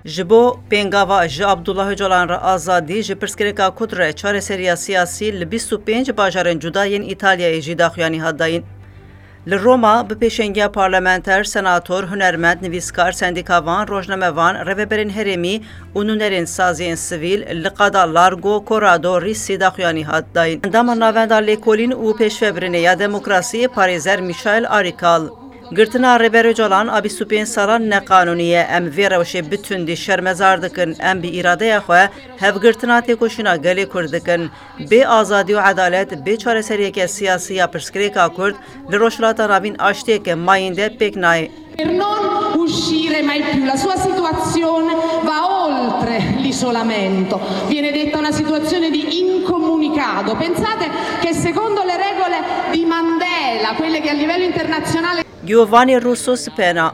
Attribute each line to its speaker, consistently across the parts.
Speaker 1: جبو پنگاوا ج عبدالله جولان را آزادی ج پرسکرکا کدره چاره سریا سیاسی ل 25 باجارن جداین ایتالیا جی داخویانی هداین. لروما به پیشنگی پارلمانتر، سناتور، هنرمند، نویسکار، سندیکاوان، روزنامه‌وان، رهبران هرمی، اونونرین سازی سیویل، لقادا لارگو، کورادو، ریسی داخویانی هداین. اندام ناوندار لیکولین و پیشفبرینه یا دموکراسی پاریزر میشایل آریکال. گرتنا رهبر جولان آبی 25 سالان نقانونیه ام ویروش بتوندی شرمزار دکن ام بی اراده خو هف گرتنا تکوشینا گلی کردکن به آزادی و عدالت به چاره سریه که سیاسی یا پرسکریکا کرد لروشلاتا نابین آشتی که ماینده پیک نای.
Speaker 2: Per non uscire mai più, la sua situazione va oltre l'isolamento, viene detta una situazione di incomunicato. Pensate che secondo le regole di Mandela, quelle che a livello internazionale
Speaker 1: Giovanni Russo Spena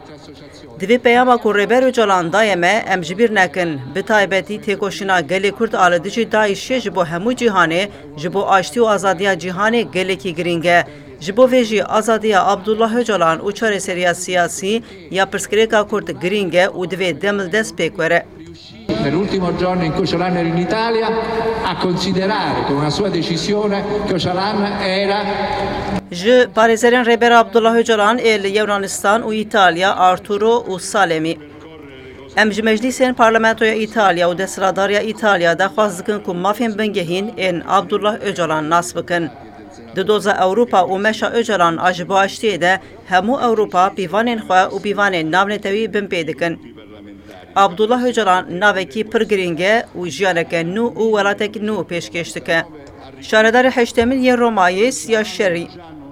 Speaker 1: دوی پیاما کو رهبر جولان دایمه ام جبیر نکن به تایبتی تکوشینا گلی کرد آلدجی داعش جبو همو جهانه جبو آشتی و آزادی جهانه گلی کی گرینگه جبو ویجی آزادی عبدالله جولان و چاره سریا سیاسی یا پرسکریکا کرد گرینگه و دوی دمل دست پیکوره.
Speaker 3: Nell'ultimo giorno in cui Öcalan era in Italia, a considerare con una sua decisione che Öcalan era
Speaker 1: ج پاریزرین رهبر عبدالله جولان ال یونانستان و ایتالیا آرتورو و سالمی ام ج مجلسین پارلمانتوی ایتالیا و دستراداریا ایتالیا دخواست کن که مافین بنگهین ان عبدالله جولان نصب کن دوزا اوروپا و مشا اجران اجبو اشتی ده همو اوروپا بیوانین خواه و بیوانین نامنتوی بمپیدکن عبدالله جولان ناوکی پرگرینگه و جیانک نو و ولاتک نو پیشکشتکه شاردار هشتمین یه رومایی سیاه شری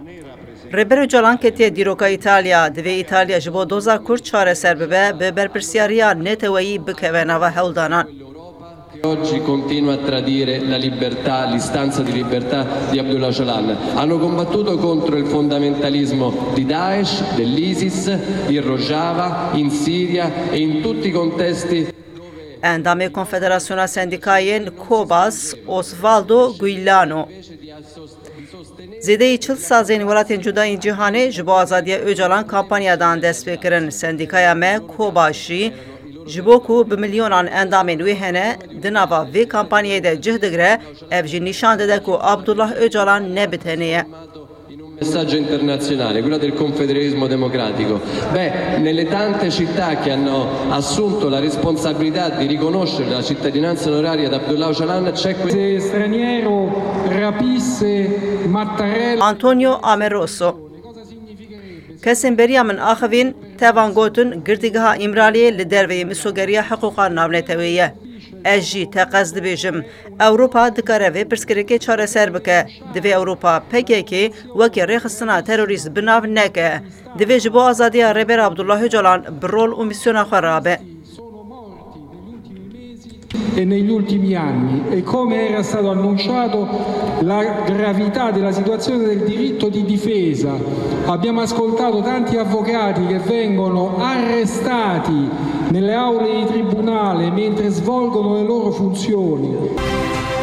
Speaker 1: رهبر جولان کتی دیروکا ایتالیا دوی ایتالیا جبو دوزا کرد چاره سر به برپرسیاریا نتویی بکوینا و هلدانان.
Speaker 4: Oggi continua a tradire la libertà, l'istanza di libertà di Abdullah Öcalan. Hanno combattuto contro il fondamentalismo di Daesh, dell'ISIS, in Rojava, in Siria e in tutti i contesti.
Speaker 1: اندام کنفدراسیون سندیکایین کوباس اوسوالدو گویلانو زیده 40 سازین ولاتین جداین جهانی جبو آزادی öcalan kampanyadan دست بکرن سندیکایا me کوباشی جبو کو به میلیونان اندامین ویهنه دناوا وی کمپانیای ده جهدگره افجی نشان داده کو عبدالله öcalan نبتنیه.
Speaker 4: Un messaggio internazionale, quello del confederalismo democratico. Nelle tante città che hanno assunto la responsabilità di riconoscere la cittadinanza onoraria ad Abdullah Öcalan c'è
Speaker 5: se straniero rapisse Mattarella
Speaker 1: Antonio Ameroso کسیم بریا من آخوین توان گوتن گردیگها امرالی لدروی مسوگریا حقوقا نامنتویه. اجی تقصد بیجم اوروپا دکاره و پرسکرکی چاره سر بکه دوی اوروپا پکه که وکی ریخستنا تروریست بناو نکه دوی جبو آزادی رهبر عبدالله جولان برول و میسیون خرابه.
Speaker 5: E negli ultimi anni e come era stato annunciato la gravità della situazione del diritto di difesa. Abbiamo ascoltato tanti avvocati che vengono arrestati nelle aule di tribunale mentre svolgono le loro funzioni.